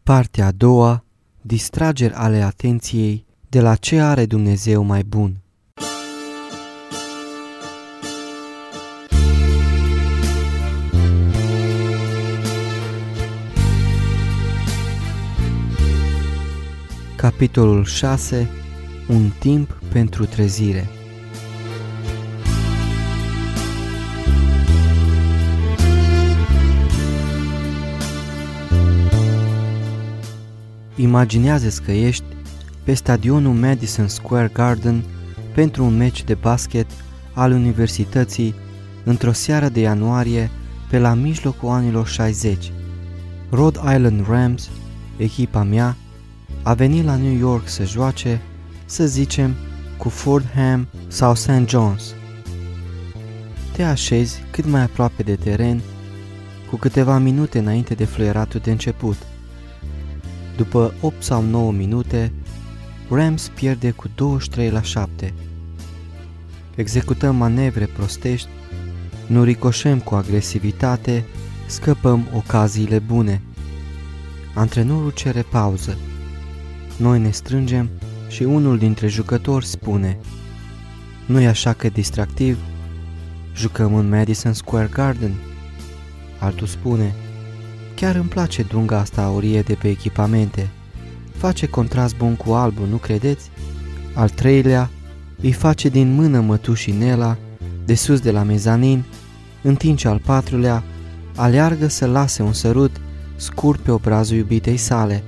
Partea a doua, distrageri ale atenției de la ce are Dumnezeu mai bun. Capitolul 6. Un timp pentru trezire. Imaginează-ți că ești pe stadionul Madison Square Garden pentru un meci de basket al universității într-o seară de ianuarie pe la mijlocul anilor 60. Rhode Island Rams, echipa mea, a venit la New York să joace, să zicem, cu Fordham sau St. John's. Te așezi cât mai aproape de teren, cu câteva minute înainte de fluieratul de început. După 8 sau 9 minute, Rams pierde cu 23-7. Executăm manevre prostești, nu ricoșăm cu agresivitate, scăpăm ocaziile bune. Antrenorul cere pauză. Noi ne strângem și unul dintre jucători spune: "Nu-i așa că distractiv? Jucăm în Madison Square Garden." Altul spune: "Chiar îmi place dunga asta aurie de pe echipamente. Face contrast bun cu albul, nu credeți?" Al treilea îi face din mână mătușinela de sus de la mezanin, în timp ce al patrulea aleargă să lase un sărut scurt pe obrazul iubitei sale.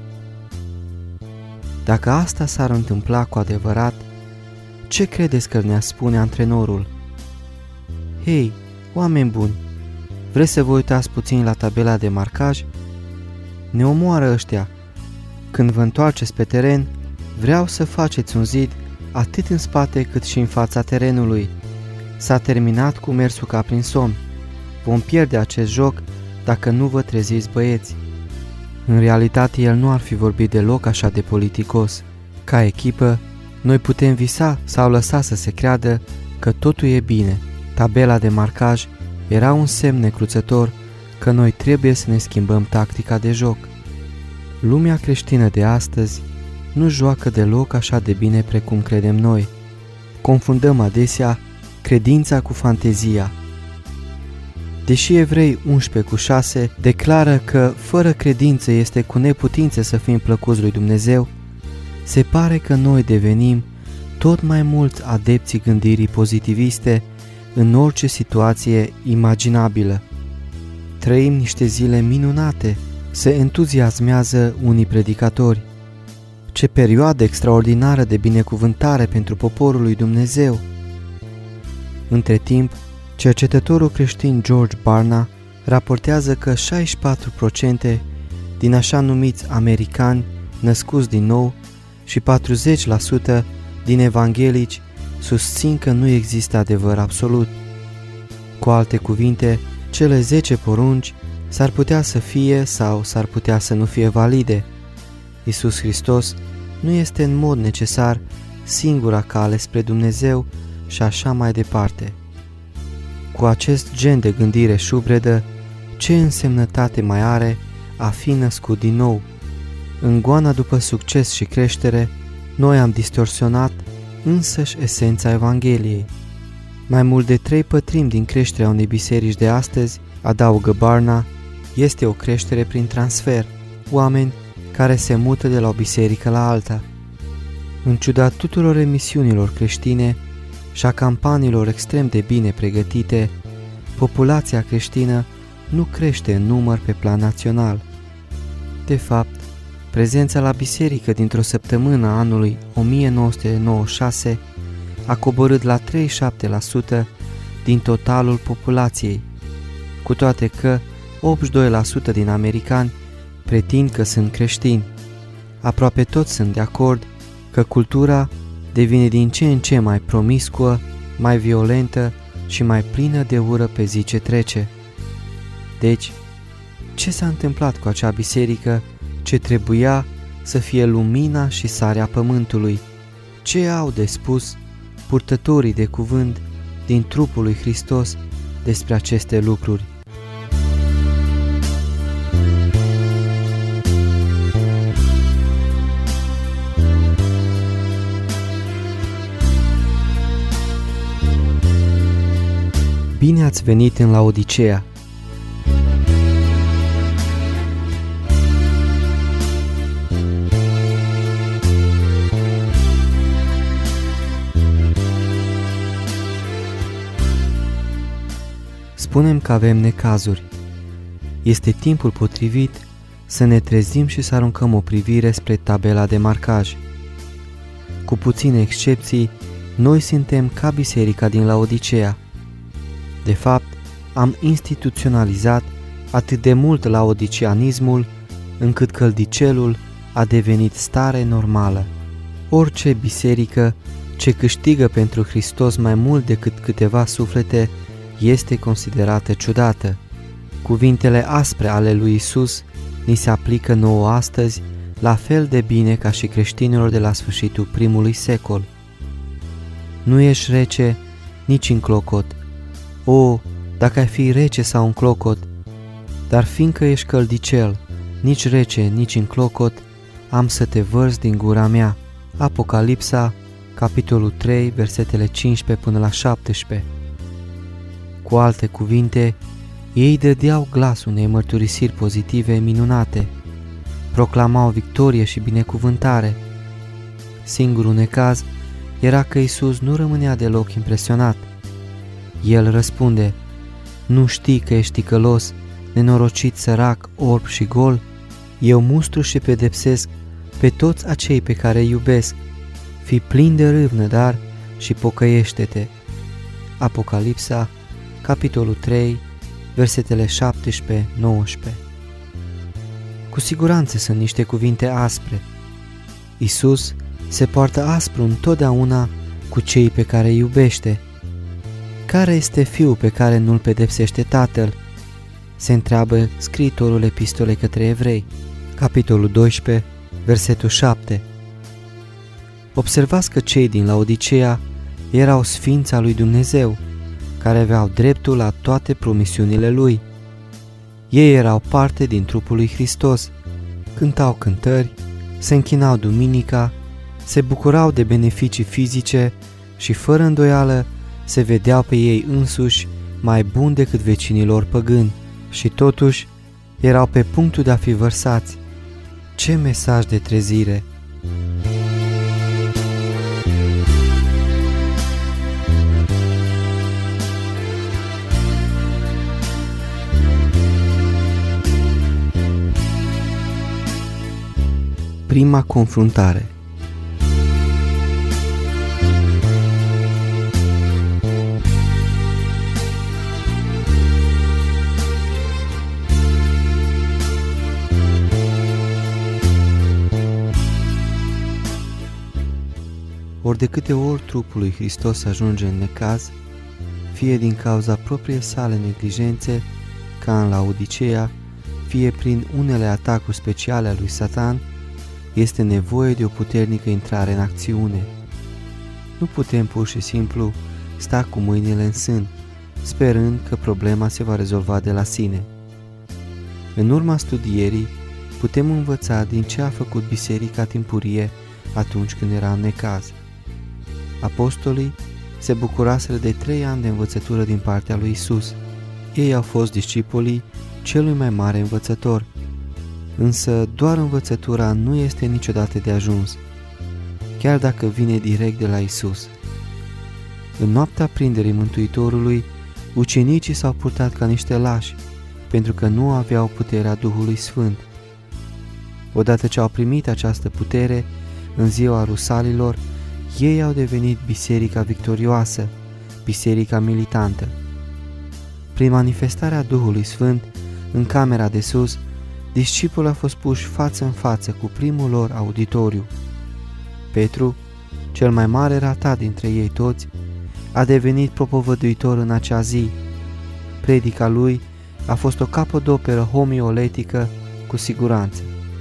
Dacă asta s-ar întâmpla cu adevărat, ce credeți că ne-a spune antrenorul? "Hei, oameni buni, vreți să vă uitați puțin la tabela de marcaj? Ne omoară ăștia. Când vă întoarceți pe teren, vreau să faceți un zid atât în spate cât și în fața terenului. S-a terminat cu mersul ca prin somn. Vom pierde acest joc dacă nu vă treziți, băieți." În realitate, el nu ar fi vorbit deloc așa de politicos. Ca echipă, noi putem visa sau lăsa să se creadă că totul e bine. Tabela de marcaj era un semn necruțător că noi trebuie să ne schimbăm tactica de joc. Lumea creștină de astăzi nu joacă deloc așa de bine precum credem noi. Confundăm adesea credința cu fantezia. Deși Evrei 11:6 declară că fără credință este cu neputință să fim plăcuți lui Dumnezeu, se pare că noi devenim tot mai mulți adepții gândirii pozitiviste în orice situație imaginabilă. Trăim niște zile minunate, se entuziasmează unii predicatori. Ce perioadă extraordinară de binecuvântare pentru poporul lui Dumnezeu! Între timp, cercetătorul creștin George Barna raportează că 64% din așa numiți americani născuți din nou și 40% din evanghelici susțin că nu există adevăr absolut. Cu alte cuvinte, cele 10 porunci s-ar putea să fie sau s-ar putea să nu fie valide. Iisus Hristos nu este în mod necesar singura cale spre Dumnezeu și așa mai departe. Cu acest gen de gândire șubredă, ce însemnătate mai are a fi născut din nou? În goana după succes și creștere, noi am distorsionat însăși esența Evangheliei. Mai mult de 3/4 din creșterea unei biserici de astăzi, adaugă Barna, este o creștere prin transfer, oameni care se mută de la o biserică la alta. În ciuda tuturor emisiunilor creștine și a campaniilor extrem de bine pregătite, populația creștină nu crește în număr pe plan național. De fapt, prezența la biserică dintr-o săptămână a anului 1996 a coborât la 37% din totalul populației, cu toate că 82% din americani pretind că sunt creștini. Aproape toți sunt de acord că cultura devine din ce în ce mai promiscuă, mai violentă și mai plină de ură pe zi ce trece. Deci, ce s-a întâmplat cu acea biserică ce trebuia să fie lumina și sarea pământului? Ce au de spus purtătorii de cuvânt din trupul lui Hristos despre aceste lucruri? Bine ați venit în Laodicea! Spunem că avem necazuri. Este timpul potrivit să ne trezim și să aruncăm o privire spre tabela de marcaj. Cu puține excepții, noi suntem ca biserica din Laodicea. De fapt, am instituționalizat atât de mult laodiceanismul, încât căldicelul a devenit stare normală. Orice biserică ce câștigă pentru Hristos mai mult decât câteva suflete este considerată ciudată. Cuvintele aspre ale lui Isus ni se aplică nouă astăzi, la fel de bine ca și creștinilor de la sfârșitul primului secol. Nu ești rece nici în clocot. O, dacă ai fi rece sau în clocot, dar fiindcă ești căldicel, nici rece, nici în clocot, am să te vărs din gura mea. Apocalipsa, capitolul 3, versetele 15 până la 17. Cu alte cuvinte, ei dădeau glas unei mărturisiri pozitive minunate, proclamau victorie și binecuvântare. Singurul necaz era că Isus nu rămânea deloc impresionat. El răspunde: nu știi că ești ticălos, nenorocit, sărac, orb și gol? Eu mustru și pedepsesc pe toți acei pe care îi iubesc. Fii plin de râvnă, dar și pocăiește-te. Apocalipsa, capitolul 3, versetele 17-19. Cu siguranță sunt niște cuvinte aspre. Isus se poartă aspru întotdeauna cu cei pe care îi iubește. Care este fiul pe care nu-l pedepsește tatăl? Se întreabă scriitorul epistolei către evrei, capitolul 12, versetul 7. Observați că cei din Laodicea erau sfinți al lui Dumnezeu, care aveau dreptul la toate promisiunile lui. Ei erau parte din trupul lui Hristos, cântau cântări, se închinau duminica, se bucurau de beneficii fizice și fără îndoială se vedeau pe ei însuși mai buni decât vecinilor păgâni și totuși erau pe punctul de a fi vărsați. Ce mesaj de trezire! Prima confruntare. Ori de câte ori trupul lui Hristos ajunge în necaz, fie din cauza propriei sale neglijențe, ca în Laodicea, fie prin unele atacuri speciale a lui Satan, este nevoie de o puternică intrare în acțiune. Nu putem pur și simplu sta cu mâinile în sân, sperând că problema se va rezolva de la sine. În urma studierii, putem învăța din ce a făcut biserica timpurie atunci când era în necaz. Apostolii se bucuraseră de 3 ani de învățătură din partea lui Isus. Ei au fost discipolii celui mai mare învățător. Însă doar învățătura nu este niciodată de ajuns, chiar dacă vine direct de la Isus. În noaptea prinderii Mântuitorului, ucenicii s-au purtat ca niște lași, pentru că nu aveau puterea Duhului Sfânt. Odată ce au primit această putere, în ziua Rusalilor, ei au devenit biserica victorioasă, biserica militantă. Prin manifestarea Duhului Sfânt, în camera de sus, discipolii au fost puși față în față cu primul lor auditoriu. Petru, cel mai mare ratat dintre ei toți, a devenit propovăduitor în acea zi. Predica lui a fost o capodoperă homioletică cu siguranță.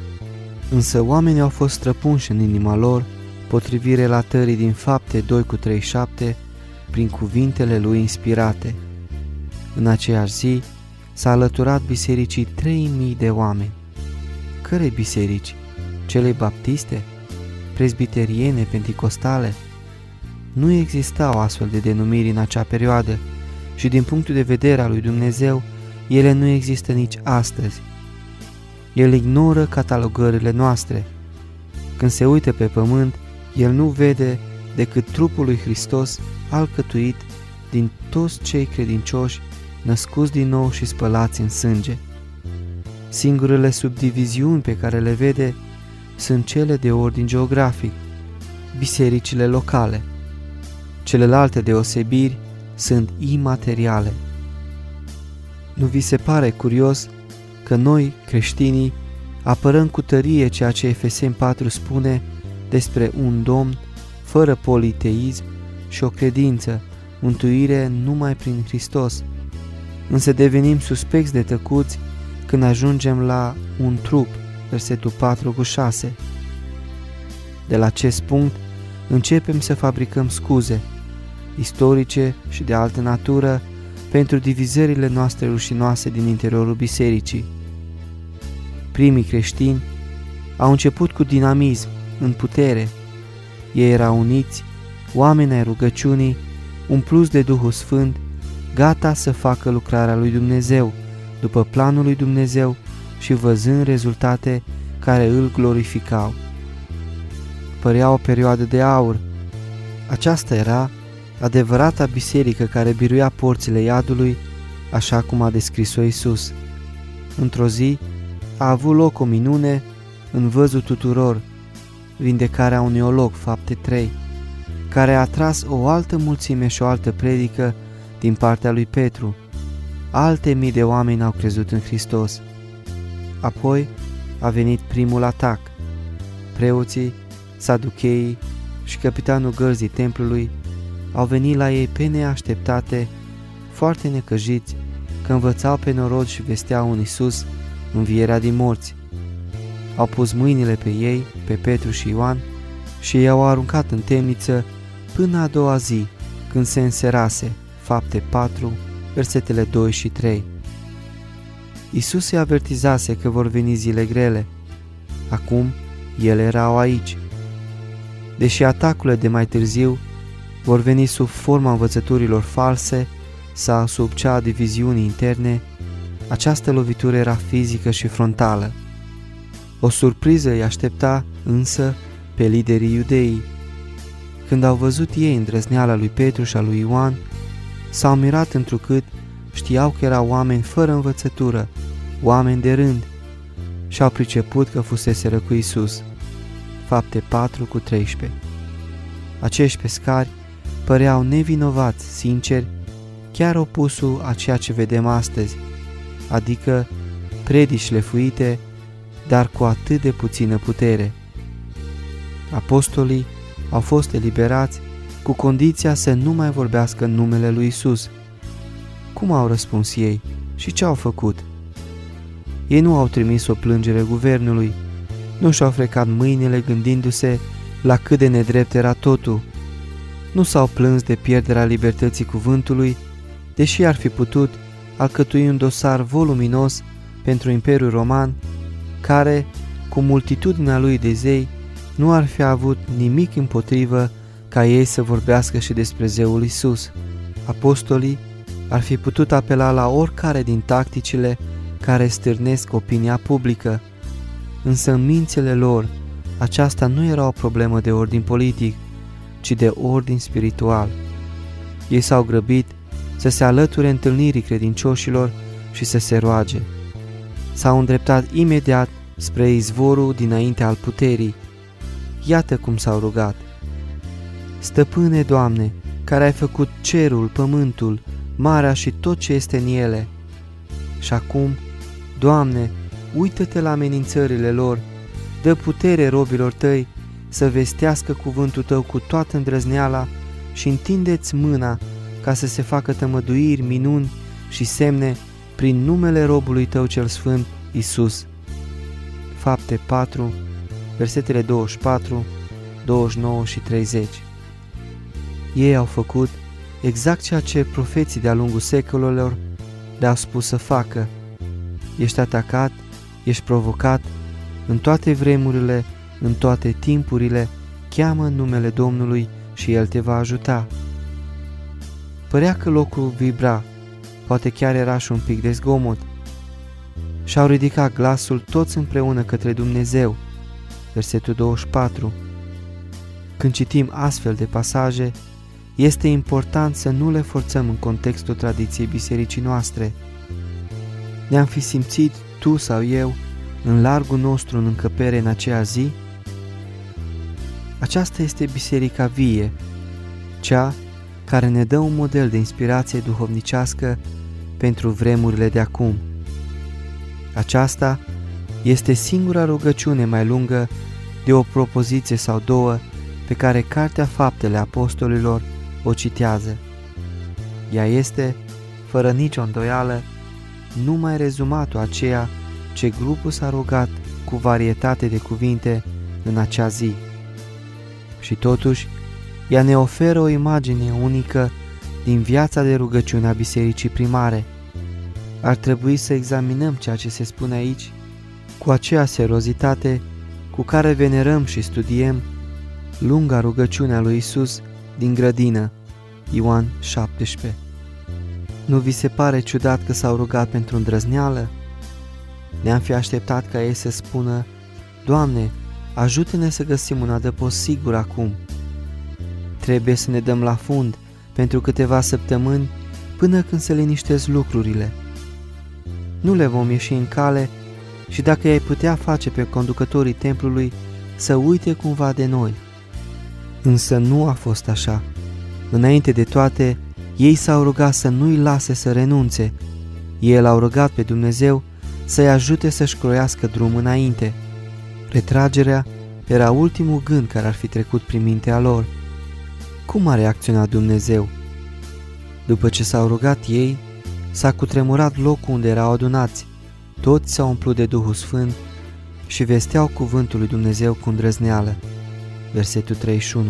Însă oamenii au fost străpunși în inima lor, potrivit relatării din Fapte 2:37, prin cuvintele lui inspirate. În aceeași zi s-a alăturat bisericii 3.000 de oameni. Cărei biserici? Cele baptiste? Presbiteriene, penticostale? Nu existau astfel de denumiri în acea perioadă și din punctul de vedere al lui Dumnezeu, ele nu există nici astăzi. El ignoră catalogările noastre. Când se uită pe pământ, el nu vede decât trupul lui Hristos alcătuit din toți cei credincioși, născuți din nou și spălați în sânge. Singurele subdiviziuni pe care le vede sunt cele de ordin geografic, bisericile locale. Celelalte deosebiri sunt imateriale. Nu vi se pare curios că noi, creștinii, apărăm cu tărie ceea ce Efeseni 4 spune despre un Domn fără politeism și o credință, mântuire numai prin Hristos, însă devenim suspecți de tăcuți când ajungem la un trup, versetul 4:6. De la acest punct începem să fabricăm scuze istorice și de altă natură pentru divizările noastre rușinoase din interiorul bisericii. Primii creștini au început cu dinamism, în putere. Ei erau uniți, oameni ai rugăciunii, umpluți de Duhul Sfânt, gata să facă lucrarea lui Dumnezeu, după planul lui Dumnezeu și văzând rezultate care îl glorificau. Părea o perioadă de aur. Aceasta era adevărata biserică care biruia porțile iadului, așa cum a descris-o Iisus. Într-o zi a avut loc o minune în văzul tuturor, vindecarea unui olog, Fapte 3, care a atras o altă mulțime și o altă predică din partea lui Petru. Alte mii de oameni au crezut în Hristos. Apoi a venit primul atac. Preoții, saducheii și capitanul gărzii templului au venit la ei pe neașteptate, foarte necăjiți, că învățau pe norod și vesteau un Iisus învierea din morți. Au pus mâinile pe ei, pe Petru și Ioan, și i-au aruncat în temniță până a doua zi, când se înserase, Fapte 4, versetele 2 și 3. Iisus îi avertizase că vor veni zile grele. Acum, ele erau aici. Deși atacurile de mai târziu vor veni sub forma învățăturilor false sau sub cea a diviziunii interne, această lovitură era fizică și frontală. O surpriză îi aștepta însă pe liderii iudeii. Când au văzut ei îndrăzneala lui Petru și a lui Ioan, s-au mirat întrucât știau că erau oameni fără învățătură, oameni de rând, și au priceput că fuseseră cu Iisus. Fapte 4:13. Acești pescari păreau nevinovați, sinceri, chiar opusul a ceea ce vedem astăzi, adică predici lefuite, dar cu atât de puțină putere. Apostolii au fost eliberați cu condiția să nu mai vorbească în numele lui Isus. Cum au răspuns ei și ce au făcut? Ei nu au trimis o plângere guvernului, nu și-au frecat mâinile gândindu-se la cât de nedrept era totul, nu s-au plâns de pierderea libertății cuvântului, deși ar fi putut alcătui un dosar voluminos pentru Imperiul Roman, care, cu multitudinea lui de zei, nu ar fi avut nimic împotrivă ca ei să vorbească și despre zeul Isus. Apostolii ar fi putut apela la oricare din tacticile care stârnesc opinia publică, însă în mințile lor aceasta nu era o problemă de ordin politic, ci de ordin spiritual. Ei s-au grăbit să se alăture întâlnirii credincioșilor și să se roage. S-au îndreptat imediat spre izvorul dinainte al puterii. Iată cum s-au rugat: Stăpâne, Doamne, care ai făcut cerul, pământul, marea și tot ce este în ele. Și acum, Doamne, uită-te la amenințările lor, dă putere robilor tăi să vestească cuvântul tău cu toată îndrăzneala și întinde-ți mâna ca să se facă tămăduiri, minuni și semne prin numele robului tău cel sfânt, Isus. Fapte 4, versetele 24, 29 și 30. Ei au făcut exact ceea ce profeții de-a lungul secolelor le-au spus să facă. Ești atacat, ești provocat, în toate vremurile, în toate timpurile, cheamă în numele Domnului și El te va ajuta. Părea că locul vibra poate chiar era și un pic de zgomot. Și-au ridicat glasul toți împreună către Dumnezeu. Versetul 24. Când citim astfel de pasaje, este important să nu le forțăm în contextul tradiției bisericii noastre. Ne-am fi simțit, tu sau eu, în largul nostru în încăpere în aceea zi? Aceasta este biserica vie, cea care ne dă un model de inspirație duhovnicească pentru vremurile de acum. Aceasta este singura rugăciune mai lungă de o propoziție sau două pe care Cartea Faptele Apostolilor o citează. Ea este, fără nicio îndoială, numai rezumatul aceea ce grupul s-a rugat cu varietate de cuvinte în acea zi. Și totuși, ea ne oferă o imagine unică din viața de rugăciune a bisericii primare. Ar trebui să examinăm ceea ce se spune aici cu aceea seriozitate cu care venerăm și studiem lunga rugăciune a lui Isus din grădină, Ioan 17. Nu vi se pare ciudat că s-au rugat pentru îndrăzneală? Ne-am fi așteptat ca ei să spună: Doamne, ajută-ne să găsim un adăpost sigur acum. Trebuie să ne dăm la fund pentru câteva săptămâni până când se liniștesc lucrurile. Nu le vom ieși în cale și dacă i-ai putea face pe conducătorii templului să uite cumva de noi. Însă nu a fost așa. Înainte de toate, ei s-au rugat să nu-i lase să renunțe. Ei l-au rugat pe Dumnezeu să-i ajute să-și croiască drum înainte. Retragerea era ultimul gând care ar fi trecut prin mintea lor. Cum a reacționat Dumnezeu? După ce s-au rugat ei, s-a cutremurat locul unde erau adunați. Toți s-au umplut de Duhul Sfânt și vesteau cuvântul lui Dumnezeu cu îndrăzneală. Versetul 31.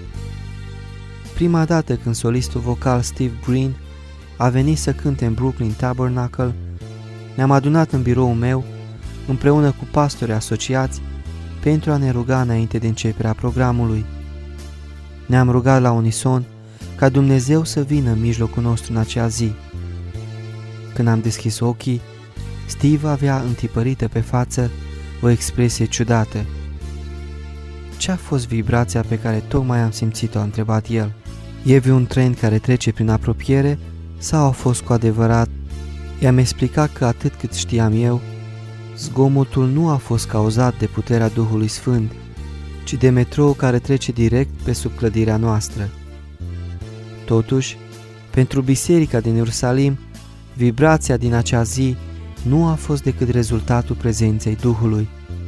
Prima dată când solistul vocal Steve Green a venit să cânte în Brooklyn Tabernacle, ne-am adunat în biroul meu împreună cu pastori asociați pentru a ne ruga înainte de începerea programului. Ne-am rugat la unison ca Dumnezeu să vină în mijlocul nostru în acea zi. Când am deschis ochii, Steve avea întipărită pe față o expresie ciudată. Ce a fost vibrația pe care tocmai am simțit-o? A întrebat el. E un tren care trece prin apropiere sau a fost cu adevărat? I-am explicat că atât cât știam eu, zgomotul nu a fost cauzat de puterea Duhului Sfânt, ci de metrou care trece direct pe sub clădirea noastră. Totuși, pentru biserica din Ierusalim, vibrația din acea zi nu a fost decât rezultatul prezenței Duhului.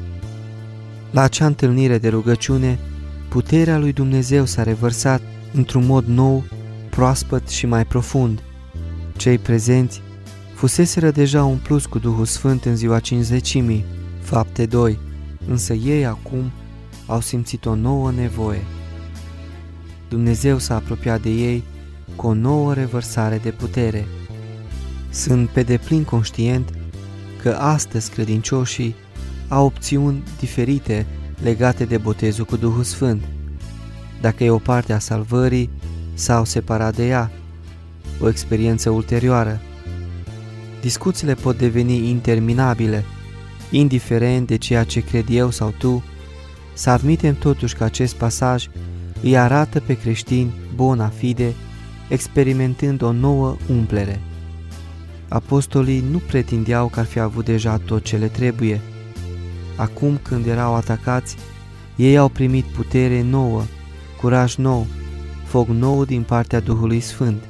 La acea întâlnire de rugăciune, puterea lui Dumnezeu s-a revărsat într-un mod nou, proaspăt și mai profund. Cei prezenți fuseseră deja umpluți cu Duhul Sfânt în ziua Cincizecimii, Fapte 2, însă ei acum au simțit o nouă nevoie. Dumnezeu s-a apropiat de ei cu o nouă revărsare de putere. Sunt pe deplin conștient că astăzi credincioșii au opțiuni diferite legate de botezul cu Duhul Sfânt, dacă e o parte a salvării sau separat de ea, o experiență ulterioară. Discuțiile pot deveni interminabile, indiferent de ceea ce cred eu sau tu, să admitem totuși că acest pasaj îi arată pe creștini bona fide, experimentând o nouă umplere. Apostolii nu pretindeau că ar fi avut deja tot ce le trebuie. Acum când erau atacați, ei au primit putere nouă, curaj nou, foc nou din partea Duhului Sfânt.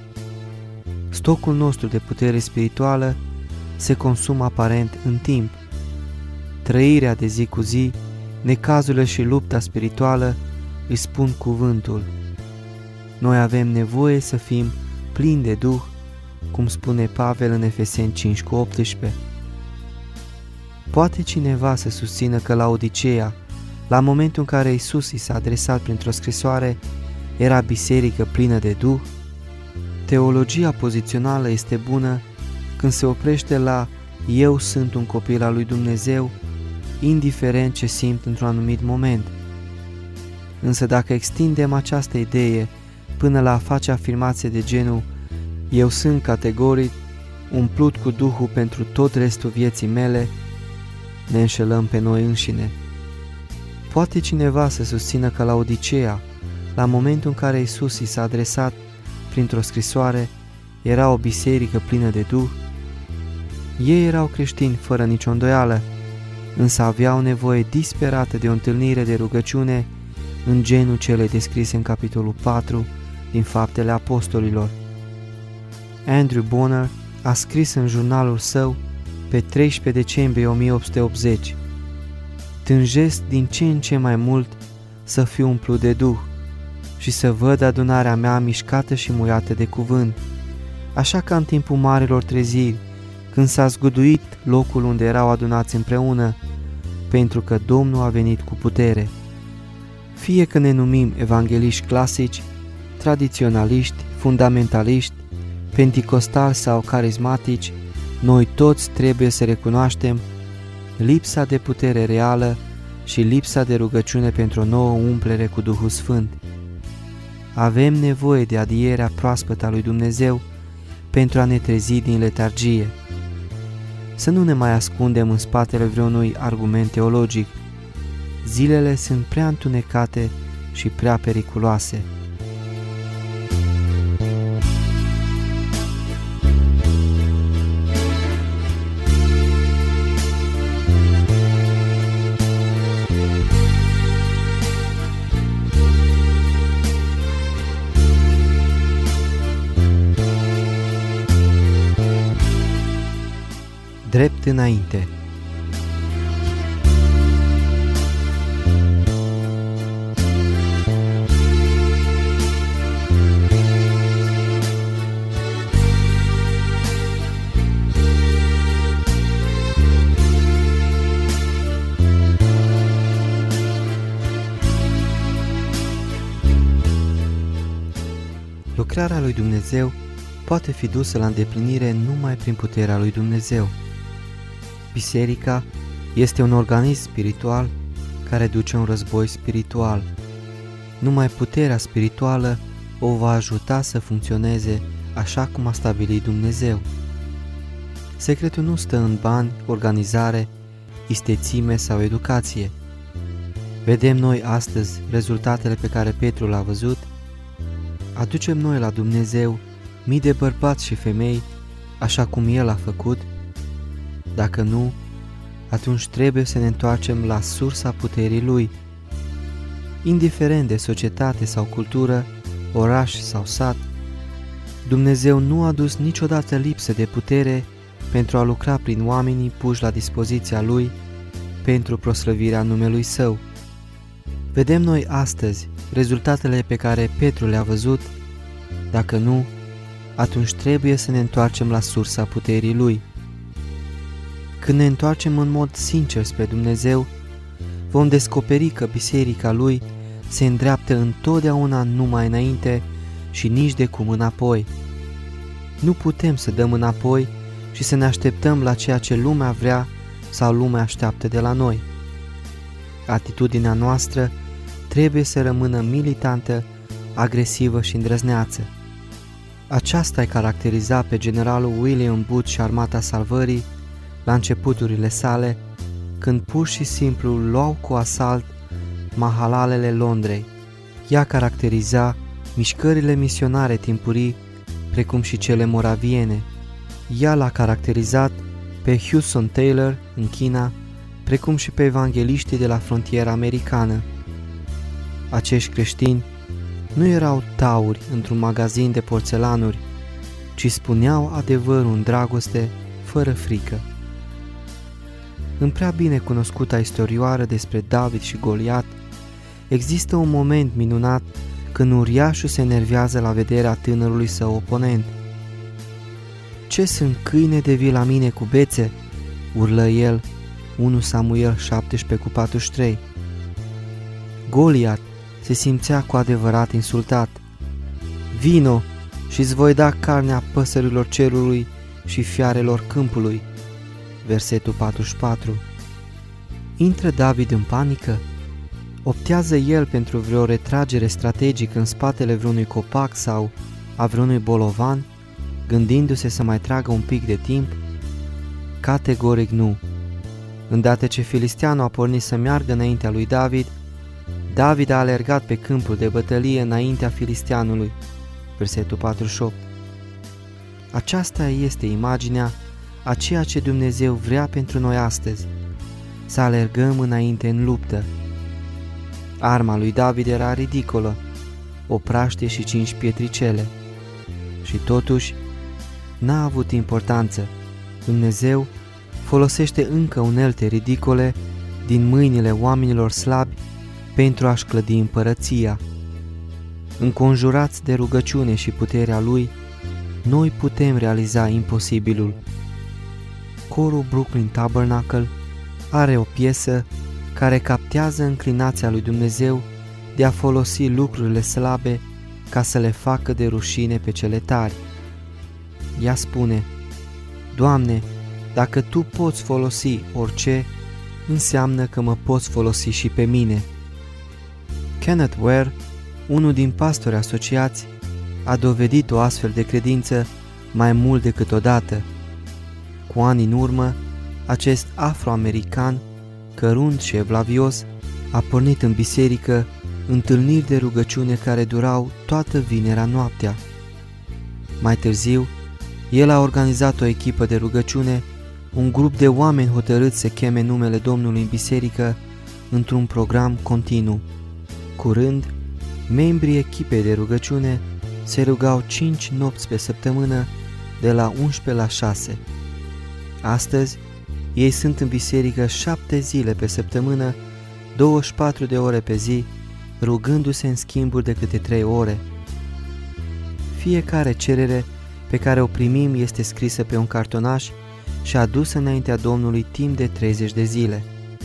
Stocul nostru de putere spirituală se consumă aparent în timp. Trăirea de zi cu zi, necazurile și lupta spirituală îi spun cuvântul. Noi avem nevoie să fim plini de Duh, cum spune Pavel în Efeseni 5:18. Poate cineva să susțină că la Odiseea, la momentul în care Iisus i s-a adresat printr-o scrisoare, era biserică plină de Duh? Teologia pozițională este bună când se oprește la eu sunt un copil al lui Dumnezeu, indiferent ce simt într-un anumit moment. Însă dacă extindem această idee până la a face afirmație de genul Eu sunt categoric umplut cu Duhul pentru tot restul vieții mele, ne înșelăm pe noi înșine. Poate cineva să susțină că la Odiseea, la momentul în care Iisus i s-a adresat printr-o scrisoare, era o biserică plină de Duh? Ei erau creștini fără nicio îndoială, însă aveau nevoie disperată de o întâlnire de rugăciune în genul cele descrise în capitolul 4 din Faptele Apostolilor. Andrew Bonar a scris în jurnalul său pe 13 decembrie 1880: tânjesc din ce în ce mai mult să fiu umplut de Duh și să văd adunarea mea mișcată și muiată de cuvânt, așa ca în timpul marilor treziri, când s-a zguduit locul unde erau adunați împreună, pentru că Domnul a venit cu putere. Fie că ne numim evangheliști clasici, tradiționaliști, fundamentaliști, penticostali sau carismatici, noi toți trebuie să recunoaștem lipsa de putere reală și lipsa de rugăciune pentru o nouă umplere cu Duhul Sfânt. Avem nevoie de adierea proaspătă a lui Dumnezeu pentru a ne trezi din letargie. Să nu ne mai ascundem în spatele vreunui argument teologic. Zilele sunt prea întunecate și prea periculoase. Drept înainte. Lucrarea lui Dumnezeu poate fi dusă la îndeplinire numai prin puterea lui Dumnezeu. Biserica este un organism spiritual care duce un război spiritual. Numai puterea spirituală o va ajuta să funcționeze așa cum a stabilit Dumnezeu. Secretul nu stă în bani, organizare, istețime sau educație. Vedem noi astăzi rezultatele pe care Petru l-a văzut? Aducem noi la Dumnezeu mii de bărbați și femei, așa cum El a făcut? Dacă nu, atunci trebuie să ne întoarcem la sursa puterii Lui. Indiferent de societate sau cultură, oraș sau sat, Dumnezeu nu a dus niciodată lipsă de putere pentru a lucra prin oamenii puși la dispoziția Lui pentru proslăvirea numelui Său. Vedem noi astăzi rezultatele pe care Petru le-a văzut? Dacă nu, atunci trebuie să ne întoarcem la sursa puterii Lui. Când ne întoarcem în mod sincer spre Dumnezeu, vom descoperi că biserica Lui se îndreaptă întotdeauna numai înainte și nici de cum înapoi. Nu putem să dăm înapoi și să ne așteptăm la ceea ce lumea vrea sau lumea așteaptă de la noi. Atitudinea noastră trebuie să rămână militantă, agresivă și îndrăzneață. Aceasta îi caracteriza pe generalul William Booth și Armata Salvării la începuturile sale, când pur și simplu luau cu asalt mahalalele Londrei. Ea caracteriza mișcările misionare timpurii, precum și cele moraviene. Ea l-a caracterizat pe Hudson Taylor în China, precum și pe evangheliștii de la frontiera americană. Acești creștini nu erau tauri într-un magazin de porțelanuri, ci spuneau adevărul în dragoste, fără frică. În prea bine cunoscuta istorioară despre David și Goliat, există un moment minunat când uriașul se enervează la vederea tânărului său oponent. "Ce sunt câine de vii la mine cu bețe?" urlă el, 1 Samuel 17:43. Goliat se simțea cu adevărat insultat. "Vino și-ți voi da carnea păsărilor cerului și fiarelor câmpului." Versetul 44. Intră David în panică? Optează el pentru vreo retragere strategică în spatele vreunui copac sau a vreunui bolovan? gândindu-se să mai tragă un pic de timp? Categoric nu. Îndată ce filisteanul a pornit să meargă înaintea lui David, David a alergat pe câmpul de bătălie înaintea filisteanului. Versetul 48. Aceasta este imaginea a ceea ce Dumnezeu vrea pentru noi astăzi, să alergăm înainte în luptă. Arma lui David era ridicolă, o praștie și 5 pietricele. Și totuși, n-a avut importanță. Dumnezeu folosește încă unelte ridicole din mâinile oamenilor slabi pentru a-și clădi împărăția. Înconjurați de rugăciune și puterea Lui, noi putem realiza imposibilul. Corul Brooklyn Tabernacle are o piesă care captează înclinația lui Dumnezeu de a folosi lucrurile slabe ca să le facă de rușine pe cele tari. Ea spune: Doamne, dacă Tu poți folosi orice, înseamnă că mă poți folosi și pe mine. Kenneth Ware, unul din pastori asociați, a dovedit o astfel de credință mai mult decât odată. Cu ani în urmă, acest afroamerican, cărunt și evlavios, a pornit în biserică întâlniri de rugăciune care durau toată vinerea noaptea. Mai târziu, el a organizat o echipă de rugăciune, un grup de oameni hotărâți să cheme numele Domnului în biserică într-un program continuu. Curând, membrii echipei de rugăciune se rugau 5 nopți pe săptămână, de la 11 la 6. Astăzi, ei sunt în biserică 7 zile pe săptămână, 24 de ore pe zi, rugându-se în schimburi de câte 3 ore. Fiecare cerere pe care o primim este scrisă pe un cartonaș și adusă înaintea Domnului timp de 30 de zile.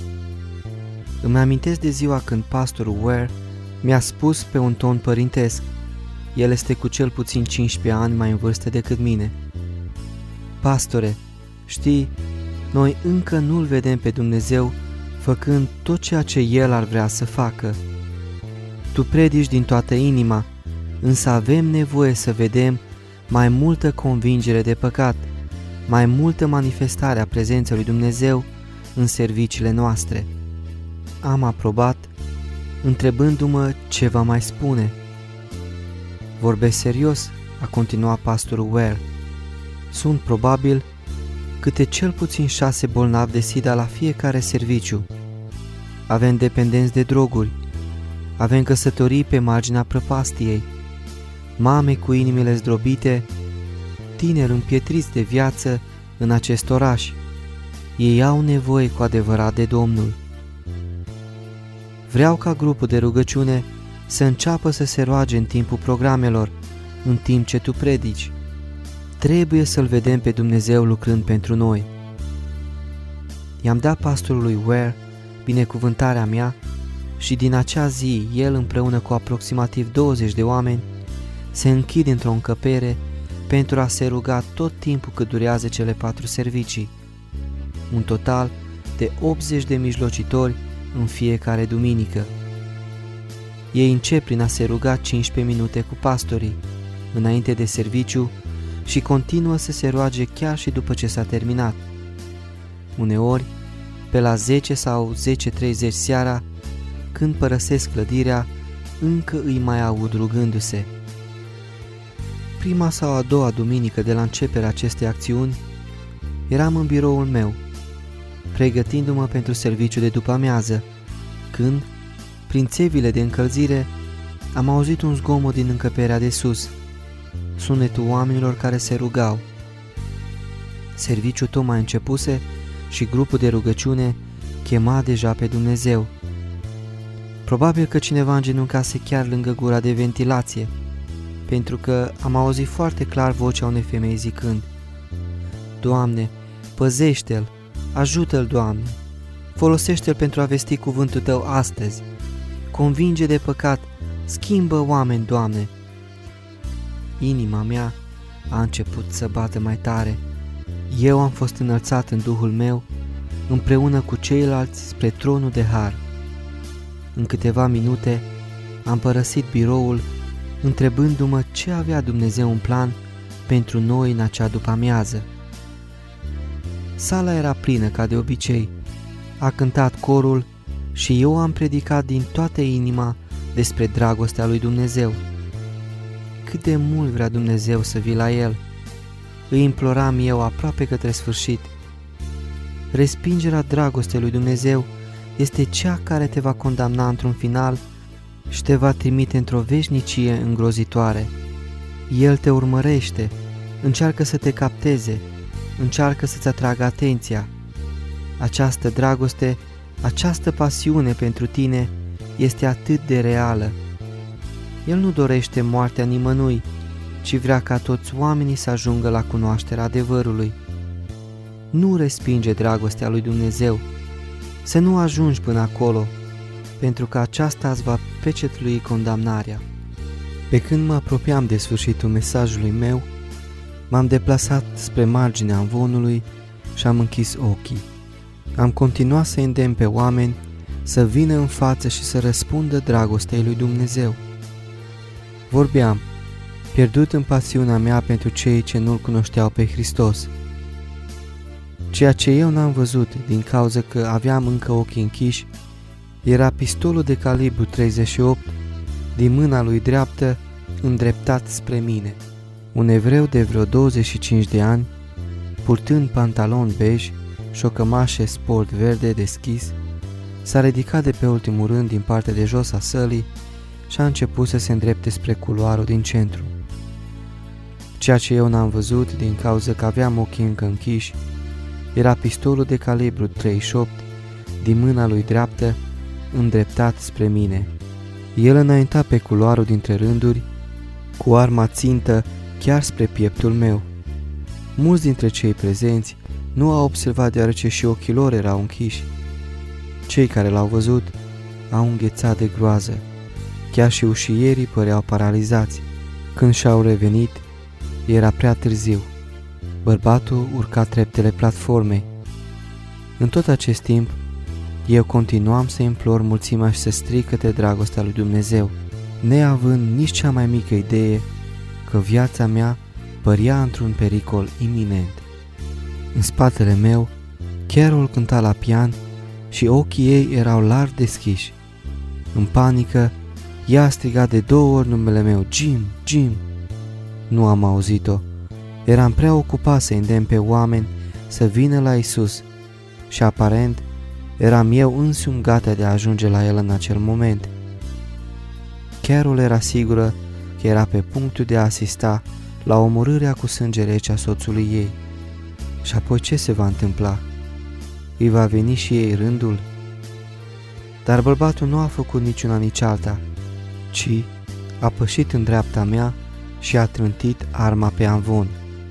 Îmi amintesc de ziua când pastorul Ware mi-a spus pe un ton părintesc, el este cu cel puțin 15 ani mai în vârstă decât mine: Pastore, știi, noi încă nu-L vedem pe Dumnezeu făcând tot ceea ce El ar vrea să facă. Tu predici din toată inima, însă avem nevoie să vedem mai multă convingere de păcat, mai multă manifestare a prezenței lui Dumnezeu în serviciile noastre. Am aprobat, întrebându-mă ce va mai spune. Vorbesc serios, a continuat pastorul Ware. Sunt probabil câte cel puțin 6 bolnavi de SIDA la fiecare serviciu. Avem dependenți de droguri, avem căsătorii pe marginea prăpastiei, mame cu inimile zdrobite, tineri împietriți de viață în acest oraș. Ei au nevoie cu adevărat de Domnul. Vreau ca grupul de rugăciune să înceapă să se roage în timpul programelor, în timp ce tu predici. Trebuie să-L vedem pe Dumnezeu lucrând pentru noi. I-am dat pastorului Ware binecuvântarea mea și din acea zi el împreună cu aproximativ 20 de oameni se închide într-o încăpere pentru a se ruga tot timpul cât durează cele 4 servicii. Un total de 80 de mijlocitori în fiecare duminică. Ei încep prin a se ruga 15 minute cu pastorii înainte de serviciu și continuă să se roage chiar și după ce s-a terminat. Uneori, pe la 10 sau 10:30 seara, când părăsesc clădirea, încă îi mai aud rugându-se. Prima sau a doua duminică de la începerea acestei acțiuni, eram în biroul meu, pregătindu-mă pentru serviciul de după-amiază, când, prin țevile de încălzire, am auzit un zgomot din încăperea de sus, sunetul oamenilor care se rugau. Serviciul tocmai începuse și grupul de rugăciune chema deja pe Dumnezeu. Probabil că cineva îngenuncase chiar lângă gura de ventilație, pentru că am auzit foarte clar vocea unei femei zicând: Doamne, păzește-l, ajută-l, Doamne, folosește-l pentru a vesti cuvântul Tău astăzi, convinge de păcat, schimbă oameni, Doamne. Inima mea a început să bată mai tare. Eu am fost înălțat în Duhul meu împreună cu ceilalți spre tronul de har. În câteva minute am părăsit biroul întrebându-mă ce avea Dumnezeu în plan pentru noi în acea după-amiază. Sala era plină ca de obicei. A cântat corul și eu am predicat din toată inima despre dragostea lui Dumnezeu. Cât de mult vrea Dumnezeu să vii la El, îi imploram eu aproape către sfârșit. Respingerea dragostei lui Dumnezeu este cea care te va condamna într-un final și te va trimite într-o veșnicie îngrozitoare. El te urmărește, încearcă să te capteze, încearcă să-ți atragă atenția. Această dragoste, această pasiune pentru tine este atât de reală. El nu dorește moartea nimănui, ci vrea ca toți oamenii să ajungă la cunoașterea adevărului. Nu respinge dragostea lui Dumnezeu, să nu ajungi până acolo, pentru că aceasta îți va pecetlui condamnarea. Pe când mă apropiam de sfârșitul mesajului meu, m-am deplasat spre marginea amvonului și am închis ochii. Am continuat să îndemn pe oameni să vină în față și să răspundă dragostei lui Dumnezeu. Vorbeam, pierdut în pasiunea mea pentru cei ce nu-L cunoșteau pe Hristos. Ceea ce eu n-am văzut din cauza că aveam încă ochii închiși era pistolul de calibru 38 din mâna lui dreaptă îndreptat spre mine. Un evreu de vreo 25 de ani, purtând pantaloni bej și o cămașă sport verde deschis, s-a ridicat de pe ultimul rând din partea de jos a sălii și a început să se îndrepte spre culoarul din centru. Ceea ce eu n-am văzut din cauza că aveam ochii încă închiși era pistolul de calibru 38 din mâna lui dreaptă îndreptat spre mine. El înainta pe culoarul dintre rânduri cu arma țintă chiar spre pieptul meu. Mulți dintre cei prezenți nu au observat deoarece și ochii lor erau închiși. Cei care l-au văzut au înghețat de groază. Chiar și ușierii păreau paralizați. Când și-au revenit, era prea târziu. Bărbatul urca treptele platformei. În tot acest timp, eu continuam să implor mulțimea și să strig către dragostea lui Dumnezeu, neavând nici cea mai mică idee că viața mea părea într-un pericol iminent. În spatele meu, Carol cânta la pian și ochii ei erau larg deschiși. În panică, ea a strigat de 2 ori numele meu, Jim, Jim. Nu am auzit-o. Eram prea ocupat să îndemn pe oameni să vină la Isus și aparent eram eu însumi gata de a ajunge la El în acel moment. Carol era sigură că era pe punctul de a asista la omorârea cu sânge rece a soțului ei. Și apoi ce se va întâmpla? Îi va veni și ei rândul? Dar bărbatul nu a făcut niciuna nici alta, ci a pășit în dreapta mea și a trântit arma pe amvon.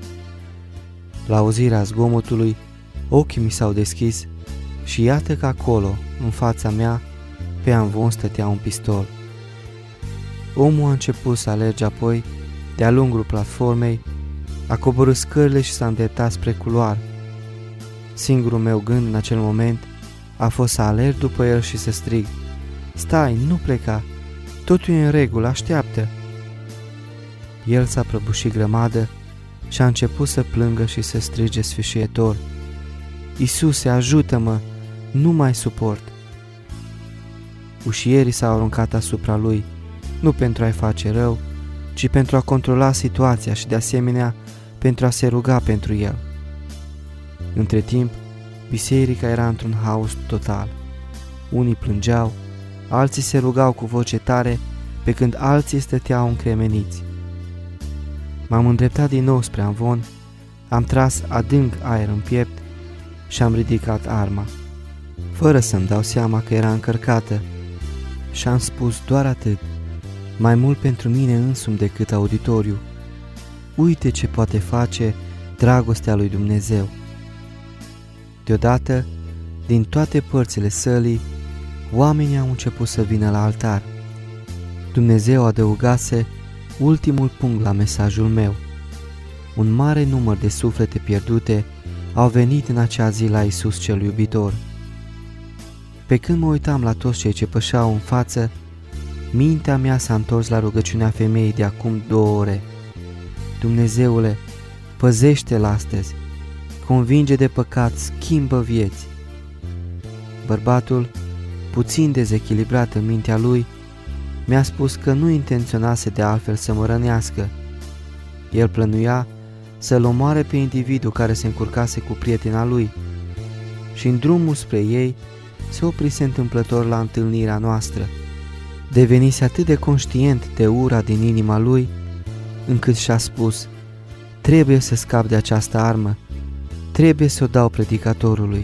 La auzirea zgomotului, ochii mi s-au deschis și iată că acolo, în fața mea, pe amvon stătea un pistol. Omul a început să alerge apoi de-a lungul platformei, a coborât scările și s-a îndreptat spre culoar. Singurul meu gând în acel moment a fost să alerg după el și să strig: "Stai, nu pleca, totul e în regulă, așteaptă." El s-a prăbușit grămadă și a început să plângă și să strige sfâșietor: "Iisuse, ajută-mă, nu mai suport." Ușierii s-au aruncat asupra lui, nu pentru a-i face rău, ci pentru a controla situația și de asemenea pentru a se ruga pentru el. Între timp, biserica era într-un haos total. Unii plângeau, alții se rugau cu voce tare, pe când alții stăteau încremeniți. M-am îndreptat din nou spre amvon, am tras adânc aer în piept și am ridicat arma, fără să-mi dau seama că era încărcată, și am spus doar atât, mai mult pentru mine însumi decât auditoriu: "Uite ce poate face dragostea lui Dumnezeu." Deodată, din toate părțile sălii, oamenii au început să vină la altar. Dumnezeu adăugase ultimul punct la mesajul meu. Un mare număr de suflete pierdute au venit în acea zi la Iisus cel iubitor. Pe când mă uitam la toți cei ce pășeau în față, mintea mea s-a întors la rugăciunea femeii de acum 2 ore. Dumnezeule, Păzește-l astăzi, convinge de păcat, schimbă vieți. Bărbatul, puțin dezechilibrat în mintea lui, mi-a spus că nu intenționase de altfel să mă rănească. El plănuia să-l omoare pe individul care se încurcase cu prietena lui și în drumul spre ei se oprise întâmplător la întâlnirea noastră. Devenise atât de conștient de ura din inima lui, încât și-a spus: trebuie să scap de această armă, trebuie să o dau predicatorului.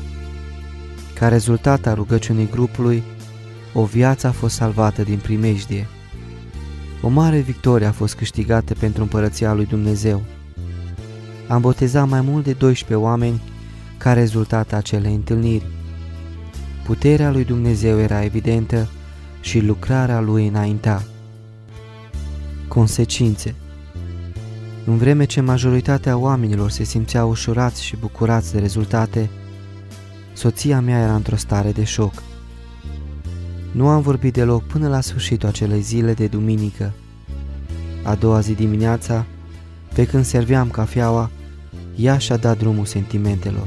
Ca rezultat a rugăciunii grupului, o viață a fost salvată din primejdie. O mare victorie a fost câștigată pentru împărăția lui Dumnezeu. Am botezat mai mult de 12 oameni ca rezultat a acelei întâlniri. Puterea lui Dumnezeu era evidentă și lucrarea lui înainta. Consecințe. În vreme ce majoritatea oamenilor se simțeau ușurați și bucurați de rezultate, soția mea era într-o stare de șoc. Nu am vorbit deloc până la sfârșitul acelei zile de duminică. A doua zi dimineața, pe când serveam cafeaua, ea și-a dat drumul sentimentelor.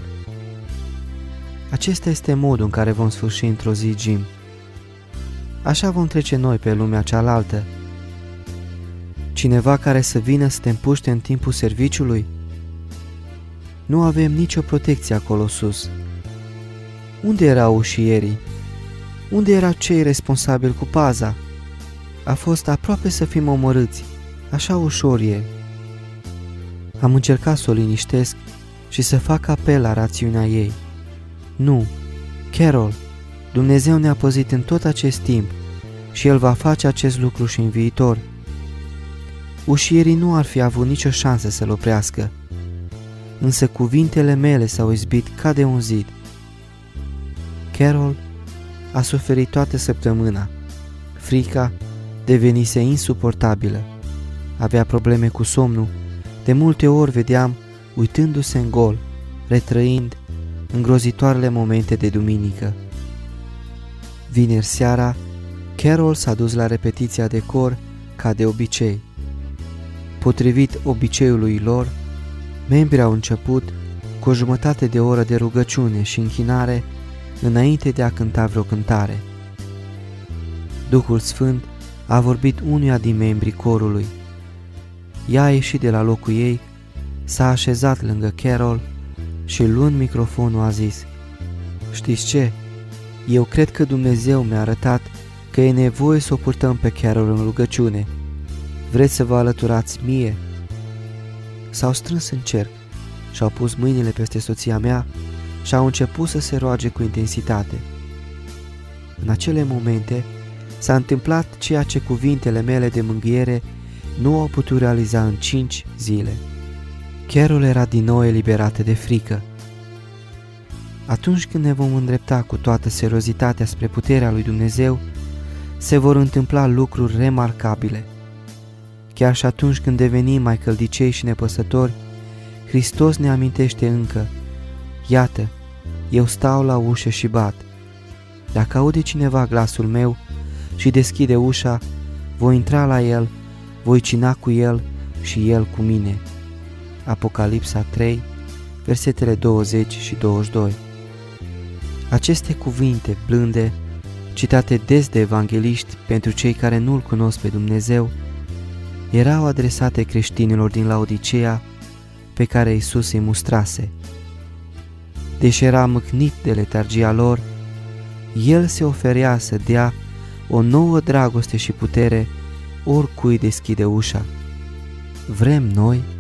Acesta este modul în care vom sfârși într-o zi, Jim. Așa vom trece noi pe lumea cealaltă. Cineva care să vină să te împuște în timpul serviciului? Nu avem nicio protecție acolo sus. Unde erau ușierii? Unde erau cei responsabili cu paza? A fost aproape să fim omorâți, așa ușor e. Am încercat să o liniștesc și să fac apel la rațiunea ei. Nu, Carol, Dumnezeu ne-a păzit în tot acest timp și El va face acest lucru și în viitor. Ușierii nu ar fi avut nicio șansă să-l oprească, însă cuvintele mele s-au izbit ca de un zid. Carol a suferit toată săptămâna. Frica devenise insuportabilă. Avea probleme cu somnul. De multe ori vedeam uitându-se în gol, retrăind îngrozitoarele momente de duminică. Vineri seara, Carol s-a dus la repetiția de cor ca de obicei. Potrivit obiceiului lor, membrii au început cu o jumătate de oră de rugăciune și închinare înainte de a cânta vreo cântare. Duhul Sfânt a vorbit unuia din membrii corului. Ea a ieșit de la locul ei, s-a așezat lângă Carol și luând microfonul a zis: știți ce? Eu cred că Dumnezeu mi-a arătat că e nevoie să o purtăm pe Carol în rugăciune. Vreți să vă alăturați mie? S-au strâns în cerc și-au pus mâinile peste soția mea și au început să se roage cu intensitate. În acele momente s-a întâmplat ceea ce cuvintele mele de mângâiere nu au putut realiza în 5 zile. Carol era din nou eliberată de frică. Atunci când ne vom îndrepta cu toată seriozitatea spre puterea lui Dumnezeu, se vor întâmpla lucruri remarcabile. Chiar și atunci când devenim mai căldicei și nepăsători, Hristos ne amintește încă: iată, eu stau la ușă și bat. Dacă aude cineva glasul meu și deschide ușa, voi intra la el, voi cina cu el și el cu mine. Apocalipsa 3, versetele 20 și 22. Aceste cuvinte blânde, citate des de evangeliști pentru cei care nu-L cunosc pe Dumnezeu, erau adresate creștinilor din Laodiceea pe care Iisus îi mustrase. Deși era mâhnit de letargia lor, El se oferea să dea o nouă dragoste și putere oricui deschide ușa. Vrem noi